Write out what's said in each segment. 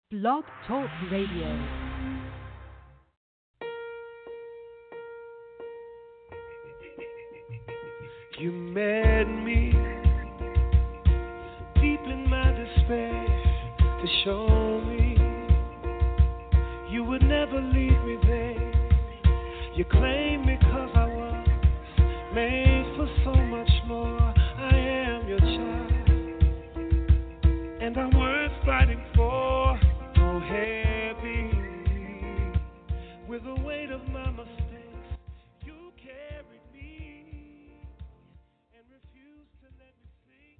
Blog Talk Radio. You met me deep in my despair to show me you would never leave me there. You claimed me 'cause I was made for so much more. I am your child, and I'm worth fighting for. So heavy with the weight of my mistakes, you carried me and refused to let me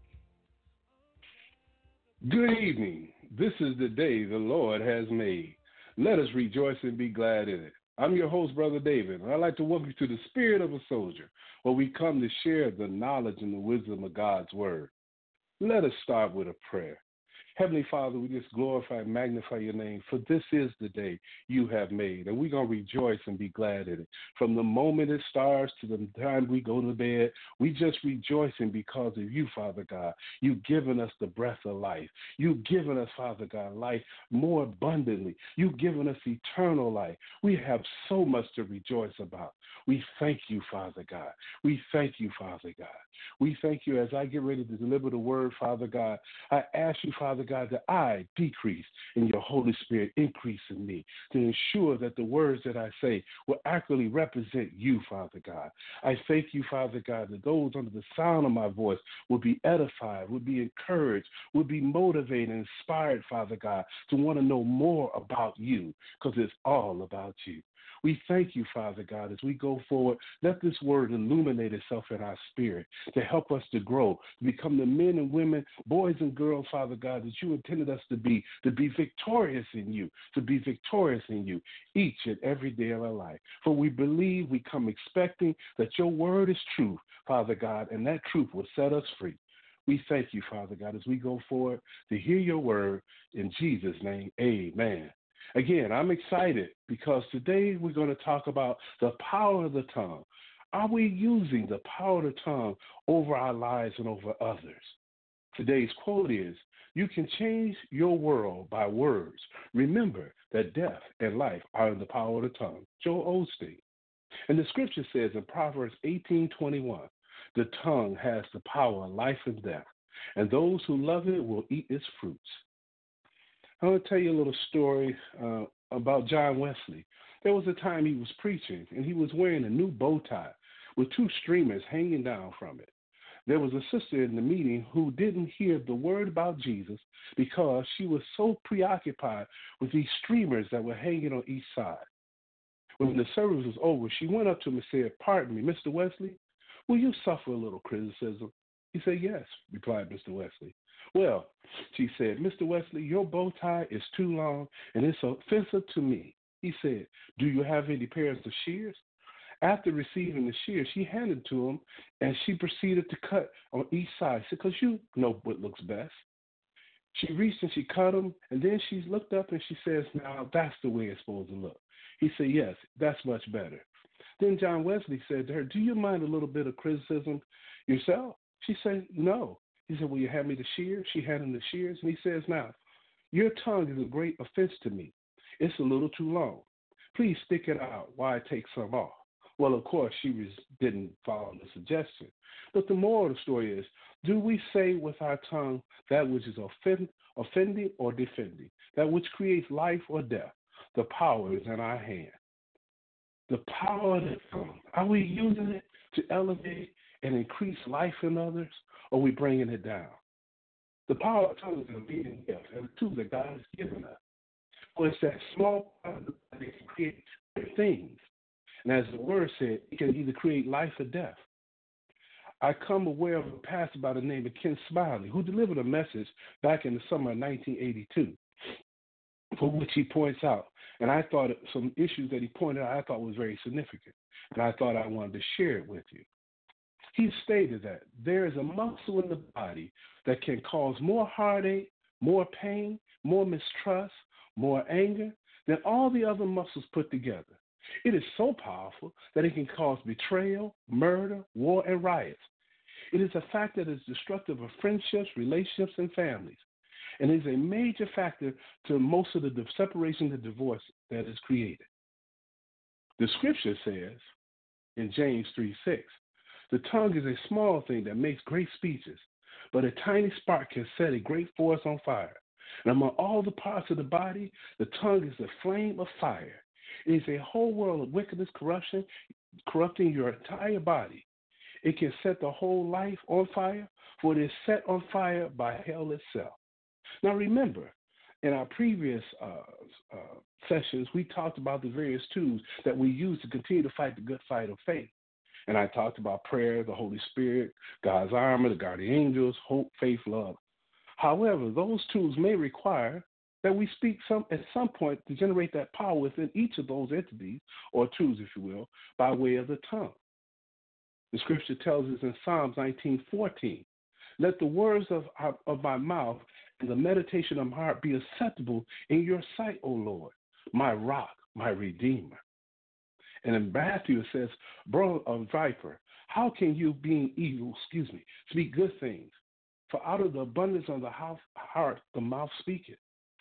sink. Good evening. This is the day the Lord has made. Let us rejoice and be glad in it. I'm your host, Brother David, and I'd like to welcome you to the Spirit of a Soldier, where we come to share the knowledge and the wisdom of God's Word. Let us start with a prayer. Heavenly Father, we just glorify and magnify your name, for this is the day you have made, and we're going to rejoice and be glad in it. From the moment it starts to the time we go to bed, we just rejoicing because of you, Father God. You've given us the breath of life. You've given us, Father God, life more abundantly. You've given us eternal life. We have so much to rejoice about. We thank you, Father God. We thank you, Father God. We thank you as I get ready to deliver the word, Father God. I ask you, Father God, that I decrease and your Holy Spirit increase in me to ensure that the words that I say will accurately represent you, Father God. I thank you, Father God, that those under the sound of my voice will be edified, will be encouraged, will be motivated and inspired, Father God, to want to know more about you, because it's all about you. We thank you, Father God, as we go forward. Let this word illuminate itself in our spirit to help us to grow, to become the men and women, boys and girls, Father God, that you intended us to be victorious in you, each and every day of our life. For we believe, we come expecting that your word is truth, Father God, and that truth will set us free. We thank you, Father God, as we go forward to hear your word. In Jesus' name, amen. Again, I'm excited because today we're going to talk about the power of the tongue. Are we using the power of the tongue over our lives and over others? Today's quote is, "You can change your world by words. Remember that death and life are in the power of the tongue." Joel Osteen. And the scripture says in Proverbs 18:21, "The tongue has the power of life and death, and those who love it will eat its fruits." I'm going to tell you a little story about John Wesley. There was a time he was preaching, and he was wearing a new bow tie with two streamers hanging down from it. There was a sister in the meeting who didn't hear the word about Jesus because she was so preoccupied with these streamers that were hanging on each side. When the service was over, she went up to him and said, "Pardon me, Mr. Wesley, will you suffer a little criticism?" He said, "Yes," replied Mr. Wesley. "Well," she said, "Mr. Wesley, your bow tie is too long and it's offensive to me." He said, "Do you have any pairs of shears?" After receiving the shears, she handed it to him, and she proceeded to cut on each side. She said, "Because you know what looks best." She reached and she cut them, and then she looked up and she says, "Now that's the way it's supposed to look." He said, "Yes, that's much better." Then John Wesley said to her, "Do you mind a little bit of criticism yourself?" She said, "No." He said, "Will you hand me the shears?" She handed him the shears, and he says, "Now, your tongue is a great offense to me. It's a little too long. Please stick it out while I take some off." Well, of course, she didn't follow the suggestion. But the moral of the story is, do we say with our tongue that which is offending or defending, that which creates life or death? The power is in our hand. The power of the tongue, are we using it to elevate and increase life in others, or are we bringing it down? The power of the tongue is an amazing gift and a tool that God has given us. Well, it's that small power that can create great things. And as the word said, it can either create life or death. I come aware of a pastor by the name of Ken Smiley, who delivered a message back in the summer of 1982, for which he points out, and I thought some issues that he pointed out I thought was very significant, and I thought I wanted to share it with you. He stated that there is a muscle in the body that can cause more heartache, more pain, more mistrust, more anger than all the other muscles put together. It is so powerful that it can cause betrayal, murder, war, and riots. It is a fact that is destructive of friendships, relationships, and families. and is a major factor to most of the separation and divorce that is created. The scripture says in James 3:6, the tongue is a small thing that makes great speeches, but a tiny spark can set a great forest on fire. And among all the parts of the body, the tongue is a flame of fire. It is a whole world of wickedness, corruption, corrupting your entire body. It can set the whole life on fire, for it is set on fire by hell itself. Now remember, in our previous sessions, we talked about the various tools that we use to continue to fight the good fight of faith. And I talked about prayer, the Holy Spirit, God's armor, the guardian angels, hope, faith, love. However, those tools may require that we speak at some point to generate that power within each of those entities, or tools, if you will, by way of the tongue. The scripture tells us in Psalms 19:14, let the words of my mouth and the meditation of my heart be acceptable in your sight, O Lord, my rock, my redeemer. And in Matthew it says, bro of viper, how can you, being evil, speak good things? For out of the abundance of the heart, the mouth speaketh.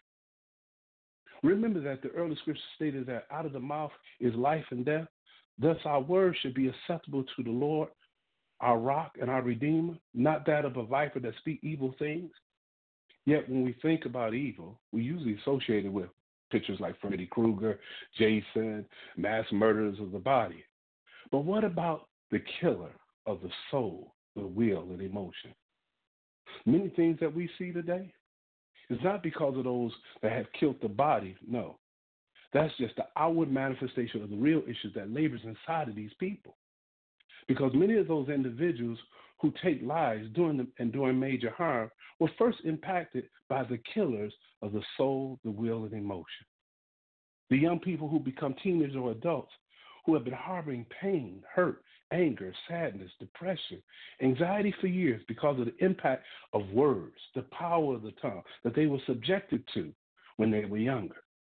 Remember that the early scripture stated that out of the mouth is life and death. Thus our words should be acceptable to the Lord, our rock and our redeemer, not that of a viper that speak evil things. Yet when we think about evil, we usually associate it with pictures like Freddy Krueger, Jason, mass murderers of the body. But what about the killer of the soul, the will, and emotion? Many things that we see today is not because of those that have killed the body. No, that's just the outward manifestation of the real issues that labors inside of these people. Because many of those individuals who take lives doing major harm were first impacted by the killers of the soul, the will, and emotion. The young people who become teenagers or adults who have been harboring pain, hurt, anger, sadness, depression, anxiety for years because of the impact of words, the power of the tongue that they were subjected to when they were younger.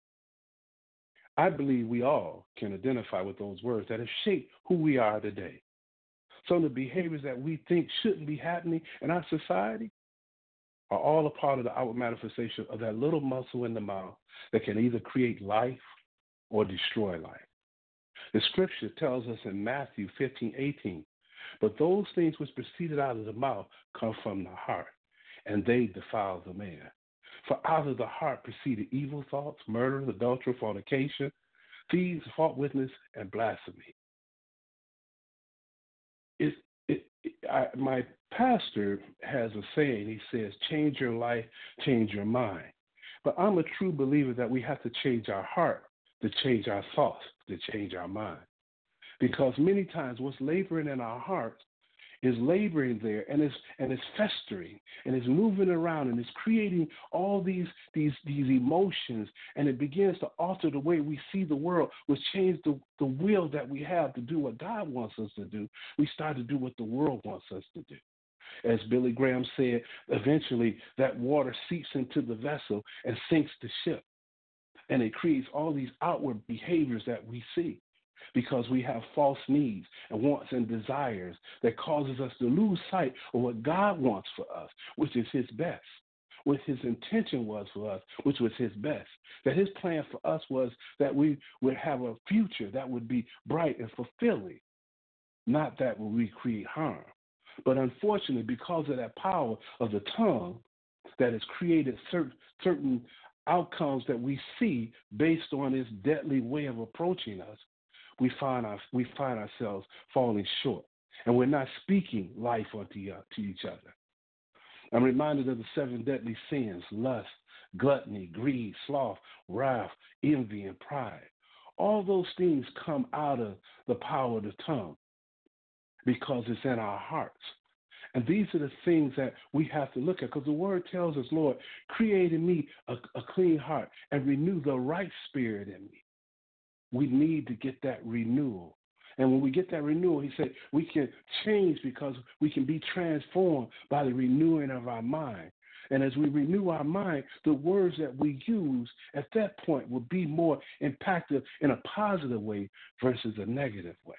I believe we all can identify with those words that have shaped who we are today. Some of the behaviors that we think shouldn't be happening in our society are all a part of the outward manifestation of that little muscle in the mouth that can either create life or destroy life. The scripture tells us in Matthew 15:18, but those things which proceeded out of the mouth come from the heart, and they defile the man. For out of the heart proceeded evil thoughts, murder, adultery, fornication, thieves, false witness, and blasphemy. My pastor has a saying. He says, change your life, change your mind. But I'm a true believer that we have to change our heart to change our thoughts, to change our mind. Because many times what's laboring in our hearts is laboring there and it's festering and it's moving around and it's creating all these emotions, and it begins to alter the way we see the world, which change the will that we have to do what God wants us to do. We start to do what the world wants us to do. As Billy Graham said, eventually that water seeps into the vessel and sinks the ship. And it creates all these outward behaviors that we see because we have false needs and wants and desires that causes us to lose sight of what God wants for us, which is his best, what his intention was for us, which was his best. That his plan for us was that we would have a future that would be bright and fulfilling, not that we create harm. But unfortunately, because of that power of the tongue that has created certain outcomes that we see based on this deadly way of approaching us, we find ourselves falling short, and we're not speaking life to each other. I'm reminded of the 7 deadly sins: lust, gluttony, greed, sloth, wrath, envy, and pride. All those things come out of the power of the tongue because it's in our hearts. And these are the things that we have to look at, because the word tells us, Lord, create in me a clean heart and renew the right spirit in me. We need to get that renewal. And when we get that renewal, he said, we can change because we can be transformed by the renewing of our mind. And as we renew our mind, the words that we use at that point will be more impactful in a positive way versus a negative way.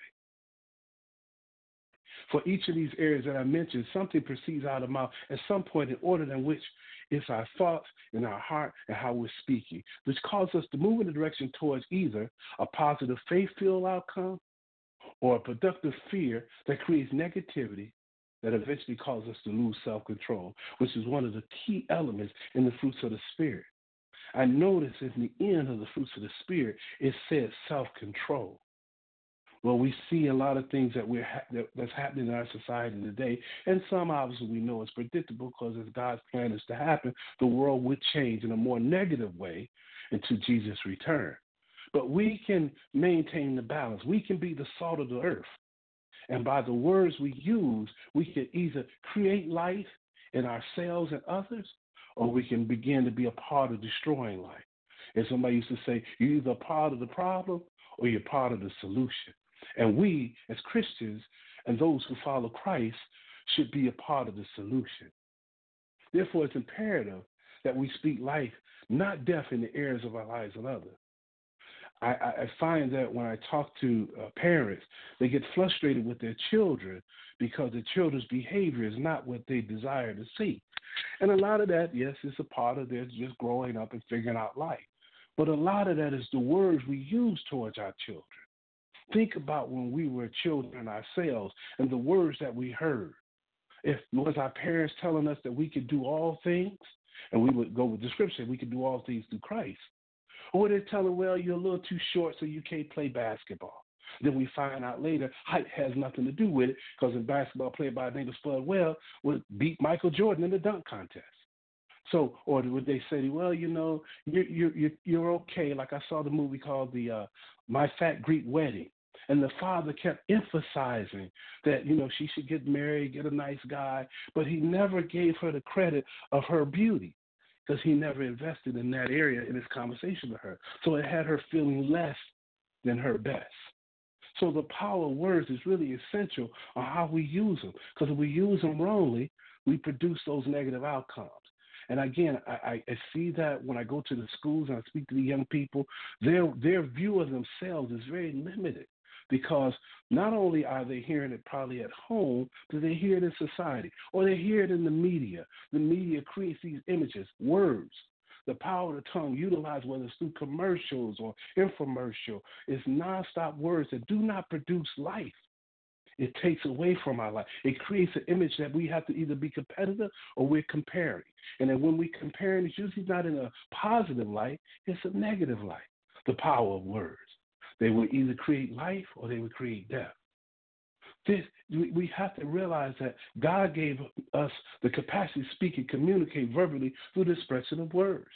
For each of these areas that I mentioned, something proceeds out of the mouth at some point in order in which It's our thoughts and our heart and how we're speaking, which causes us to move in the direction towards either a positive faith-filled outcome or a productive fear that creates negativity that eventually causes us to lose self-control, which is one of the key elements in the fruits of the Spirit. I notice in the end of the fruits of the Spirit, it says self-control. Well, we see a lot of things that's happening in our society today, and some obviously we know it's predictable because as God's plan is to happen, the world would change in a more negative way until Jesus' return. But we can maintain the balance. We can be the salt of the earth. And by the words we use, we can either create life in ourselves and others, or we can begin to be a part of destroying life. And somebody used to say, you're either a part of the problem or you're part of the solution. And we, as Christians and those who follow Christ, should be a part of the solution. Therefore, it's imperative that we speak life, not death, in the areas of our lives and others. I find that when I talk to parents, they get frustrated with their children because the children's behavior is not what they desire to see. And a lot of that, yes, is a part of their just growing up and figuring out life. But a lot of that is the words we use towards our children. Think about when we were children ourselves and the words that we heard. If was our parents telling us that we could do all things, and we would go with the scripture, we could do all things through Christ. Or would they tell them, well, you're a little too short, so you can't play basketball? Then we find out later height has nothing to do with it, because in basketball, a player by the name of Spud Webb would beat Michael Jordan in the dunk contest. So, or would they say, well, you know, you're okay? Like I saw the movie called My Fat Greek Wedding, and the father kept emphasizing that, you know, she should get married, get a nice guy, but he never gave her the credit of her beauty, because he never invested in that area in his conversation with her. So it had her feeling less than her best. So the power of words is really essential on how we use them, because if we use them wrongly, we produce those negative outcomes. And again, I see that when I go to the schools and I speak to the young people, their view of themselves is very limited, because not only are they hearing it probably at home, but they hear it in society, or they hear it in the media. The media creates these images, words. The power of the tongue, utilized whether it's through commercials or infomercial, is nonstop words that do not produce life. It takes away from our life. It creates an image that we have to either be competitive or we're comparing. And then when we're comparing, it's usually not in a positive light, it's a negative light. The power of words. They will either create life or they will create death. We have to realize that God gave us the capacity to speak and communicate verbally through the expression of words.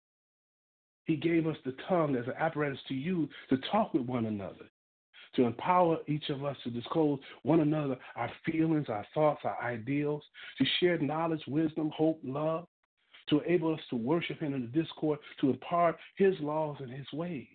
He gave us the tongue as an apparatus to use to talk with one another, to empower each of us to disclose one another our feelings, our thoughts, our ideals, to share knowledge, wisdom, hope, love, to enable us to worship Him in the discord, to impart His laws and His ways.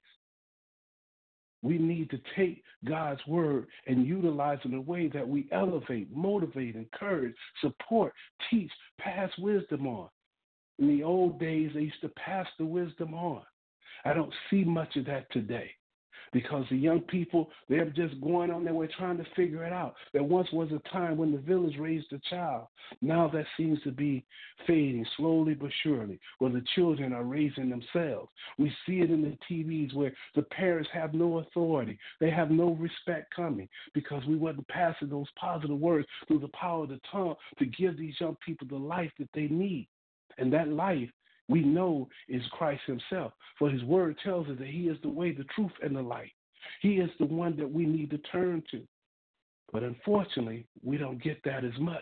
We need to take God's word and utilize it in a way that we elevate, motivate, encourage, support, teach, pass wisdom on. In the old days, they used to pass the wisdom on. I don't see much of that today, because the young people, they're just going on their way trying to figure it out. There once was a time when the village raised a child. Now that seems to be fading slowly but surely, where the children are raising themselves. We see it in the TVs where the parents have no authority. They have no respect coming, because we wasn't passing those positive words through the power of the tongue to give these young people the life that they need. And that life, we know, is Christ Himself. For His word tells us that He is the way, the truth, and the light. He is the one that we need to turn to. But unfortunately, we don't get that as much.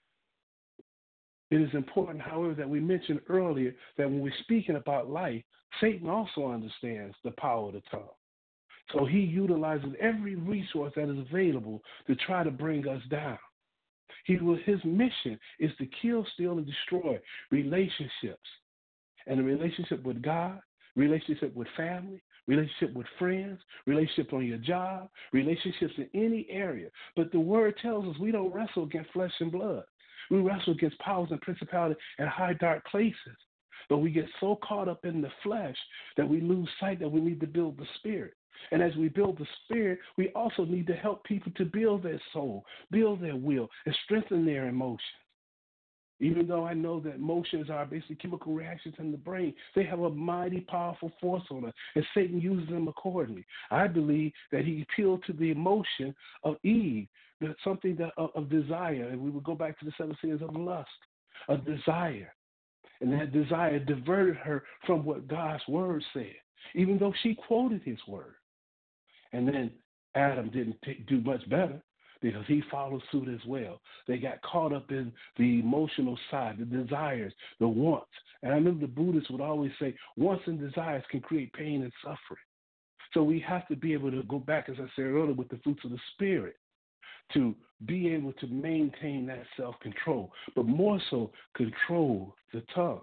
It is important, however, that we mentioned earlier that when we're speaking about life, Satan also understands the power of the tongue. So he utilizes every resource that is available to try to bring us down. His mission is to kill, steal, and destroy relationships. And a relationship with God, relationship with family, relationship with friends, relationship on your job, relationships in any area. But the word tells us we don't wrestle against flesh and blood. We wrestle against powers and principalities and high dark places. But we get so caught up in the flesh that we lose sight that we need to build the spirit. And as we build the spirit, we also need to help people to build their soul, build their will, and strengthen their emotions. Even though I know that emotions are basically chemical reactions in the brain, they have a mighty powerful force on us, and Satan uses them accordingly. I believe that he appealed to the emotion of Eve, that something that of desire, and we would go back to the 7 sins of lust, a desire. And that desire diverted her from what God's word said, even though she quoted his word. And then Adam didn't do much better because he followed suit as well. They got caught up in the emotional side, the desires, the wants. And I remember the Buddhists would always say, wants and desires can create pain and suffering. So we have to be able to go back, as I said earlier, with the fruits of the Spirit to be able to maintain that self-control, but more so control the tongue.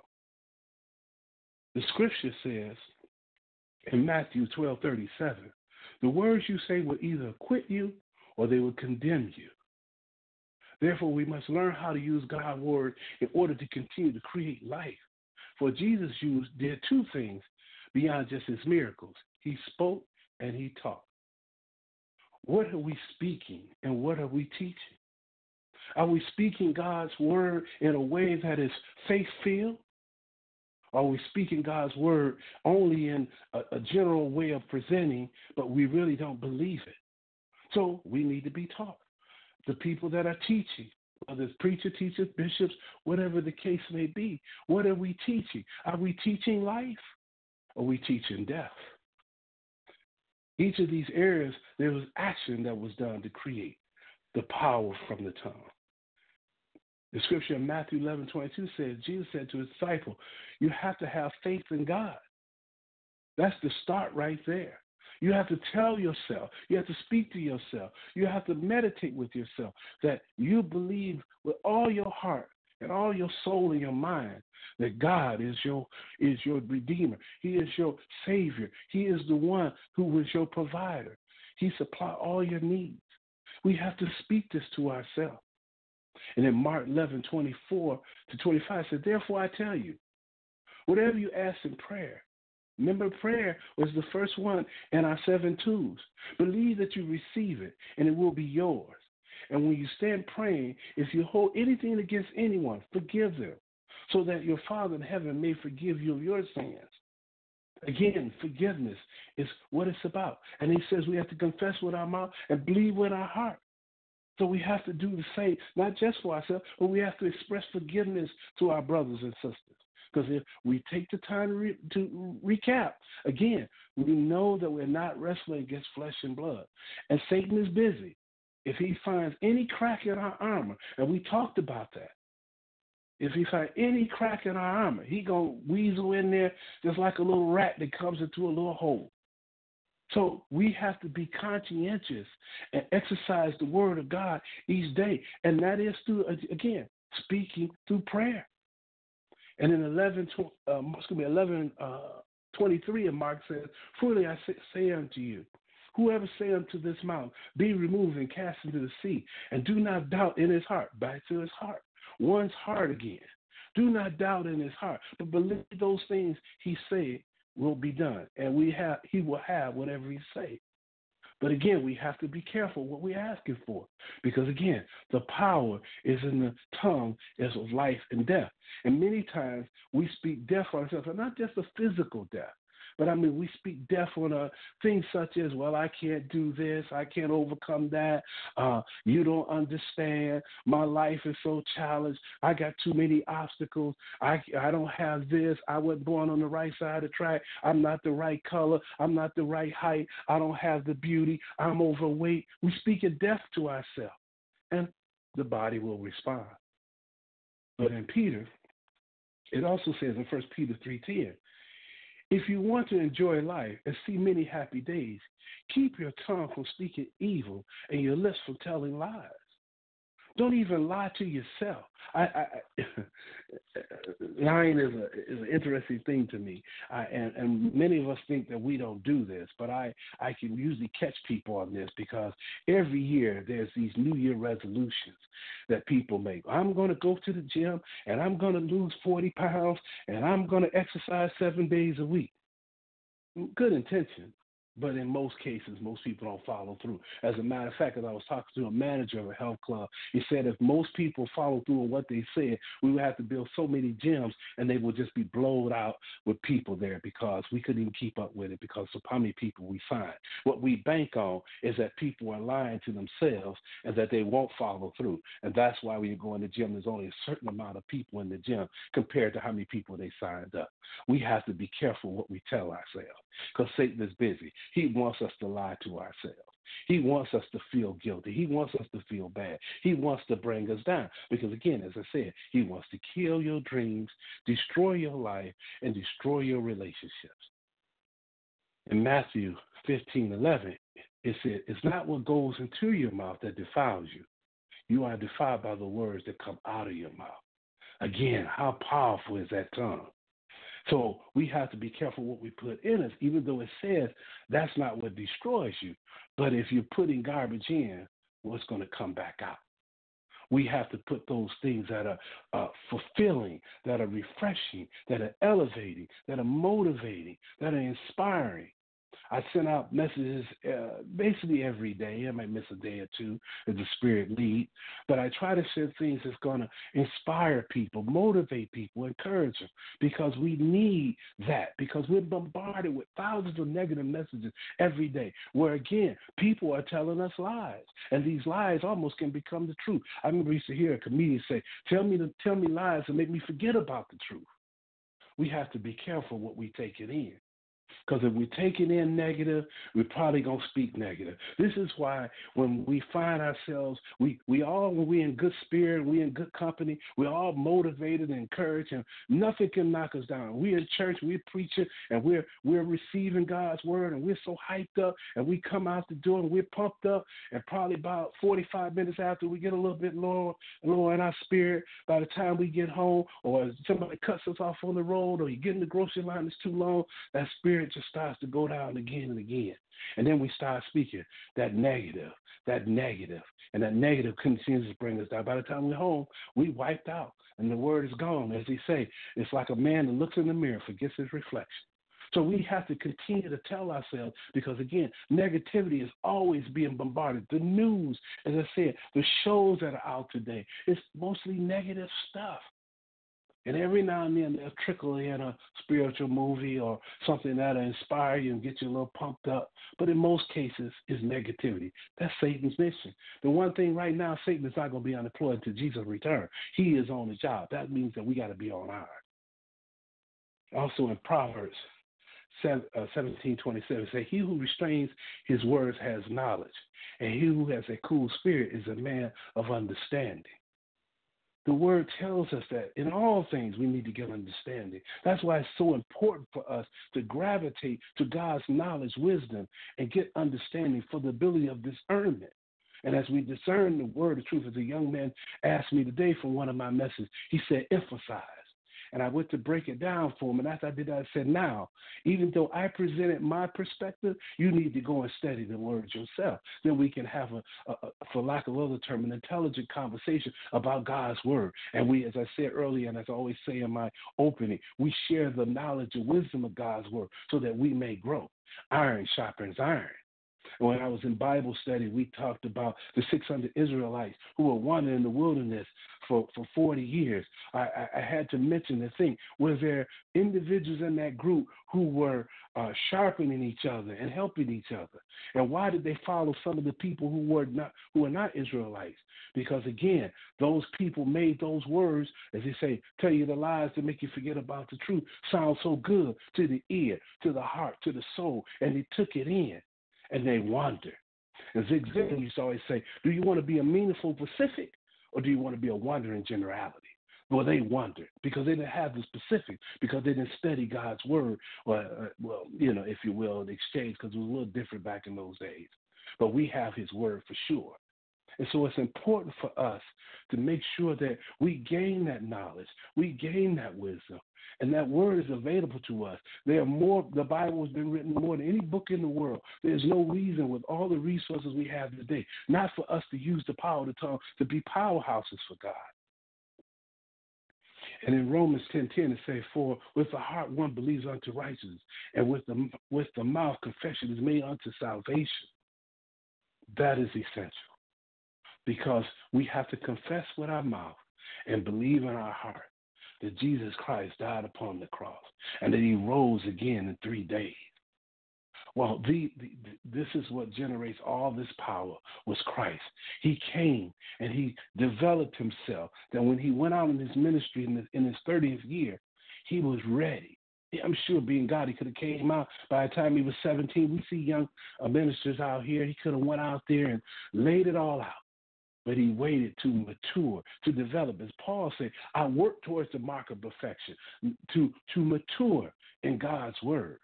The scripture says in Matthew 12:37, the words you say will either acquit you or they will condemn you. Therefore, we must learn how to use God's word in order to continue to create life. For Jesus did two things beyond just his miracles. He spoke and he taught. What are we speaking and what are we teaching? Are we speaking God's word in a way that is faith-filled? Are we speaking God's word only in a general way of presenting, but we really don't believe it? So we need to be taught. The people that are teaching, whether it's preacher, teachers, bishops, whatever the case may be, what are we teaching? Are we teaching life or are we teaching death? Each of these areas, there was action that was done to create the power from the tongue. The scripture in Matthew 11:22 says, Jesus said to his disciple, you have to have faith in God. That's the start right there. You have to tell yourself, you have to speak to yourself, you have to meditate with yourself that you believe with all your heart and all your soul and your mind that God is your Redeemer. He is your Savior. He is the one who is your provider. He supplies all your needs. We have to speak this to ourselves. And in Mark 11:24-25 it said, therefore I tell you, whatever you ask in prayer, remember prayer was the first one in our 7 tools. Believe that you receive it and it will be yours. And when you stand praying, if you hold anything against anyone, forgive them, so that your Father in heaven may forgive you of your sins. Again, forgiveness is what it's about. And he says we have to confess with our mouth and believe with our heart. So we have to do the same, not just for ourselves, but we have to express forgiveness to our brothers and sisters. Because if we take the time to recap, again, we know that we're not wrestling against flesh and blood. And Satan is busy. If he finds any crack in our armor, and we talked about that, if he finds any crack in our armor, he going to weasel in there just like a little rat that comes into a little hole. So we have to be conscientious and exercise the word of God each day. And that is through, again, speaking through prayer. And in 11:23, Mark says, truly I say unto you, whoever say unto this mountain, be removed and cast into the sea, and do not doubt in his heart, back to his heart, one's heart again. Do not doubt in his heart, but believe those things he said will be done, and he will have whatever he say. But again, we have to be careful what we're asking for, because again, the power is in the tongue as of life and death. And many times we speak death on ourselves, and not just a physical death, but I mean we speak death on things such as, well, I can't do this, I can't overcome that, you don't understand, my life is so challenged, I got too many obstacles, I don't have this, I wasn't born on the right side of the track, I'm not the right color, I'm not the right height, I don't have the beauty, I'm overweight. We speak in death to ourselves, and the body will respond. But in Peter, it also says in 1 Peter 3:10, if you want to enjoy life and see many happy days, keep your tongue from speaking evil and your lips from telling lies. Don't even lie to yourself. Lying is an interesting thing to me, and many of us think that we don't do this, but I can usually catch people on this because every year there's these New Year resolutions that people make. I'm going to go to the gym, and I'm going to lose 40 pounds, and I'm going to exercise 7 days a week. Good intention, But in most cases, most people don't follow through. As a matter of fact, as I was talking to a manager of a health club, he said if most people follow through on what they said, we would have to build so many gyms and they would just be blown out with people there because we couldn't even keep up with it because of how many people we find. What we bank on is that people are lying to themselves and that they won't follow through. And that's why when you go in the gym, there's only a certain amount of people in the gym compared to how many people they signed up. We have to be careful what we tell ourselves because Satan is busy. He wants us to lie to ourselves. He wants us to feel guilty. He wants us to feel bad. He wants to bring us down because, again, as I said, he wants to kill your dreams, destroy your life, and destroy your relationships. In Matthew 15:11, it said, it's not what goes into your mouth that defiles you. You are defiled by the words that come out of your mouth. Again, how powerful is that tongue? So we have to be careful what we put in us, even though it says that's not what destroys you. But if you're putting garbage in, what's going to come back out? We have to put those things that are fulfilling, that are refreshing, that are elevating, that are motivating, that are inspiring. I send out messages basically every day. I might miss a day or two as the Spirit leads, but I try to send things that's going to inspire people, motivate people, encourage them, because we need that, because we're bombarded with thousands of negative messages every day, where, again, people are telling us lies, and these lies almost can become the truth. I remember I used to hear a comedian say, tell me lies and make me forget about the truth. We have to be careful what we take it in. Because if we take it in negative, we're probably going to speak negative. This is why when we find ourselves, when we're in good spirit, we're in good company, we're all motivated and encouraged, and nothing can knock us down. We're in church, we're preaching, and we're receiving God's word, and we're so hyped up, and we come out the door, and we're pumped up, and probably about 45 minutes after, we get a little bit lower in our spirit. By the time we get home, or somebody cuts us off on the road, or you get in the grocery line, it's too long, that spirit just starts to go down again and again. And then we start speaking that negative, and that negative continues to bring us down. By the time we're home, we wiped out, and the word is gone. As they say, it's like a man that looks in the mirror, forgets his reflection. So we have to continue to tell ourselves, because, again, negativity is always being bombarded. The news, as I said, the shows that are out today, it's mostly negative stuff. And every now and then they'll trickle in a spiritual movie or something that'll inspire you and get you a little pumped up. But in most cases, it's negativity. That's Satan's mission. The one thing right now, Satan is not going to be unemployed until Jesus returns. He is on the job. That means that we got to be on ours. Also in Proverbs 17:27, say, he who restrains his words has knowledge, and he who has a cool spirit is a man of understanding. The word tells us that in all things we need to get understanding. That's why it's so important for us to gravitate to God's knowledge, wisdom, and get understanding for the ability of discernment. And as we discern the word of truth, as a young man asked me today from one of my messages, he said, emphasize. And I went to break it down for him. And after I did that, I said, now, even though I presented my perspective, you need to go and study the word yourself. Then we can have, for lack of other term, an intelligent conversation about God's word. And we, as I said earlier, and as I always say in my opening, we share the knowledge and wisdom of God's word so that we may grow. Iron sharpens iron. When I was in Bible study, we talked about the 600 Israelites who were wandering in the wilderness for 40 years. I had to mention the thing. Was there individuals in that group who were sharpening each other and helping each other? And why did they follow some of the people who were not Israelites? Because, again, those people made those words, as they say, tell you the lies to make you forget about the truth, sound so good to the ear, to the heart, to the soul, and they took it in. And they wander. And Zig Ziglar used to always say, do you want to be a meaningful Pacific or do you want to be a wandering generality? Well, they wandered because they didn't have the specifics, because they didn't study God's word, if you will, the exchange, because it was a little different back in those days. But we have his word for sure. And so it's important for us to make sure that we gain that knowledge, we gain that wisdom, and that word is available to us. The Bible has been written more than any book in the world. There's no reason, with all the resources we have today, not for us to use the power of the tongue to be powerhouses for God. And in Romans 10:10 it says, for with the heart one believes unto righteousness, and with the mouth confession is made unto salvation. That is essential, because we have to confess with our mouth and believe in our heart that Jesus Christ died upon the cross and that he rose again in 3 days. Well, this is what generates all this power, was Christ. He came and he developed himself, that when he went out in his ministry in his 30th year, he was ready. I'm sure being God, he could have came out by the time he was 17. We see young ministers out here. He could have went out there and laid it all out. But he waited to mature, to develop. As Paul said, I work towards the mark of perfection, to mature in God's word.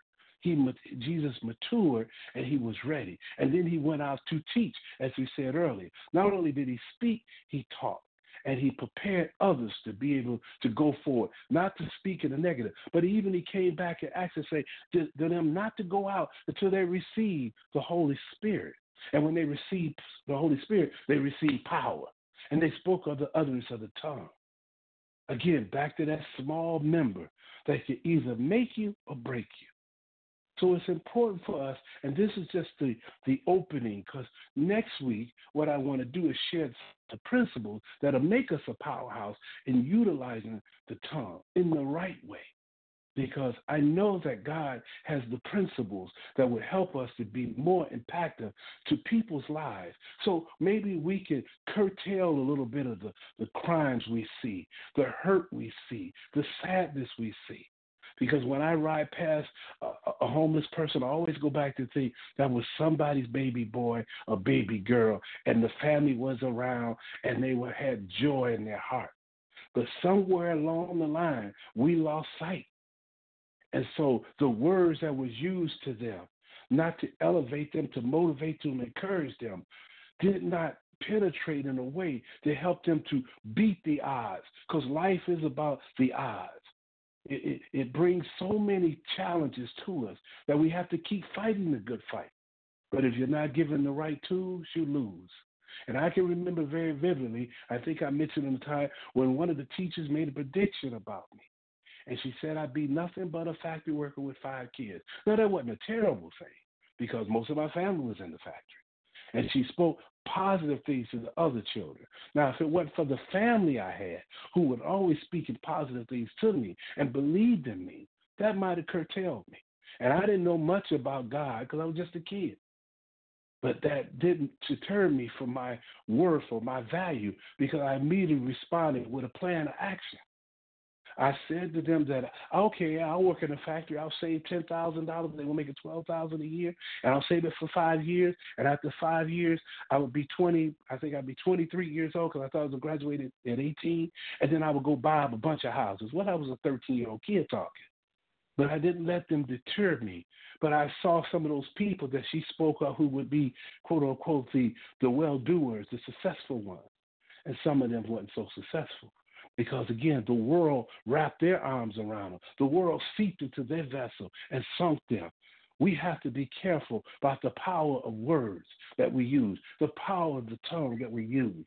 Jesus matured and he was ready. And then he went out to teach, as we said earlier. Not only did he speak, he taught. And he prepared others to be able to go forward, not to speak in the negative. But he came back and actually say to them not to go out until they receive the Holy Spirit. And when they received the Holy Spirit, they received power. And they spoke of the utterance of the tongue. Again, back to that small member that can either make you or break you. So it's important for us, and this is just the opening, because next week what I want to do is share the principles that will make us a powerhouse in utilizing the tongue in the right way. Because I know that God has the principles that would help us to be more impactful to people's lives. So maybe we can curtail a little bit of the crimes we see, the hurt we see, the sadness we see. Because when I ride past a homeless person, I always go back to think that was somebody's baby boy or baby girl, and the family was around, and they had joy in their heart. But somewhere along the line, we lost sight. And so the words that was used to them, not to elevate them, to motivate them, encourage them, did not penetrate in a way to help them to beat the odds, because life is about the odds. It brings so many challenges to us that we have to keep fighting the good fight. But if you're not given the right tools, you lose. And I can remember very vividly, I think I mentioned in the time, when one of the teachers made a prediction about me. And she said I'd be nothing but a factory worker with 5 kids. Now, that wasn't a terrible thing, because most of my family was in the factory. And she spoke positive things to the other children. Now, if it wasn't for the family I had, who would always speak in positive things to me and believed in me, that might have curtailed me. And I didn't know much about God because I was just a kid. But that didn't deter me from my worth or my value, because I immediately responded with a plan of action. I said to them that, okay, I'll work in a factory. I'll save $10,000. They will make it $12,000 a year, and I'll save it for 5 years. And after 5 years, I would be 20. I think I'd be 23 years old, because I thought I was graduated at 18. And then I would go buy up a bunch of houses. Well, I was a 13-year-old kid talking, but I didn't let them deter me. But I saw some of those people that she spoke of who would be, quote unquote, the well-doers, the successful ones, and some of them weren't so successful. Because, again, the world wrapped their arms around them. The world seeped into their vessel and sunk them. We have to be careful about the power of words that we use, the power of the tongue that we use.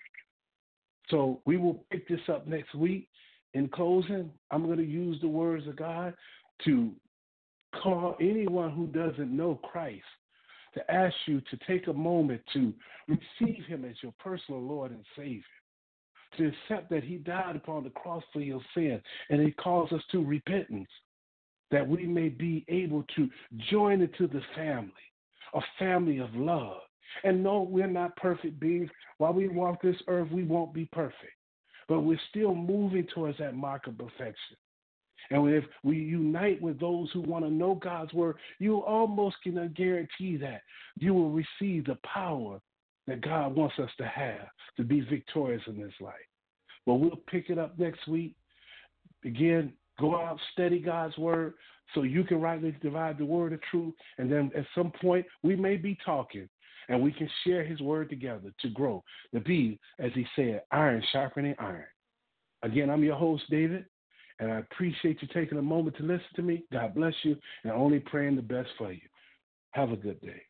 So we will pick this up next week. In closing, I'm going to use the words of God to call anyone who doesn't know Christ, to ask you to take a moment to receive him as your personal Lord and Savior, to accept that he died upon the cross for your sin, and he calls us to repentance, that we may be able to join into the family, a family of love. And no, we're not perfect beings. While we walk this earth, we won't be perfect, but we're still moving towards that mark of perfection. And if we unite with those who want to know God's word, you almost can guarantee that you will receive the power that God wants us to have to be victorious in this life. Well, we'll pick it up next week. Again, go out, study God's word so you can rightly divide the word of truth. And then at some point, we may be talking, and we can share his word together to grow, to be, as he said, iron sharpening iron. Again, I'm your host, David, and I appreciate you taking a moment to listen to me. God bless you, and only praying the best for you. Have a good day.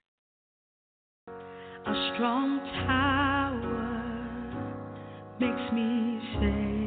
A strong tower makes me safe.